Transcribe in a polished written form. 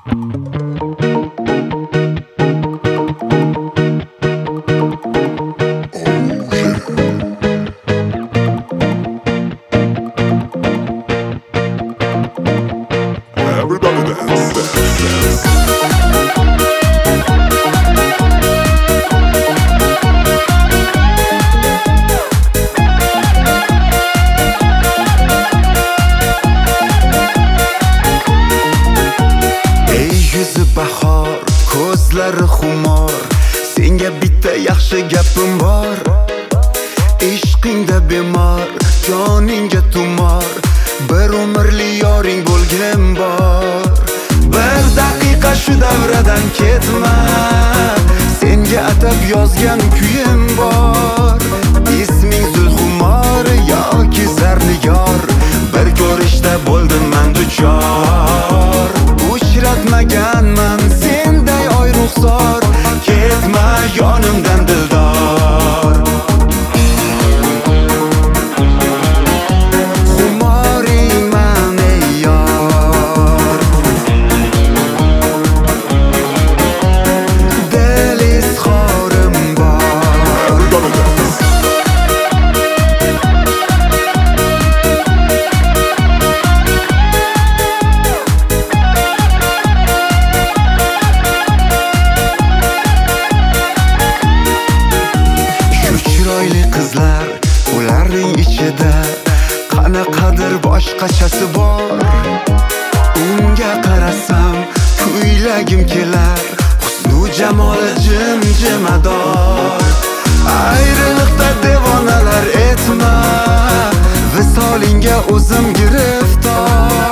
Everybody dance, dance, dance. Bahor, ko'zlari xumor, senga bitta yaxshi gapim bor. Ishqingda bemor, joningga tumor, bir umrli yoring bo'lgim bor. Bir daqiqa shu davradan ketma, senga atab yozgan kuyim bor. Isming Zulxumor yoki Zarnigor, bir ko'rishda bo'ldim men duchor. Uchratmaganman senday oy ruxsor, ketma yonimdan dildor. Xumoringman ey yor, dil izhorim bor. Chiroyli qizlar, ularning ichida qanaqadir boshqachasi bor. Unga qarasam kuylagim kelar, husnu jamoli jimjimador. Ayriliqda devonalar etma, visolinga o'zim giriftor.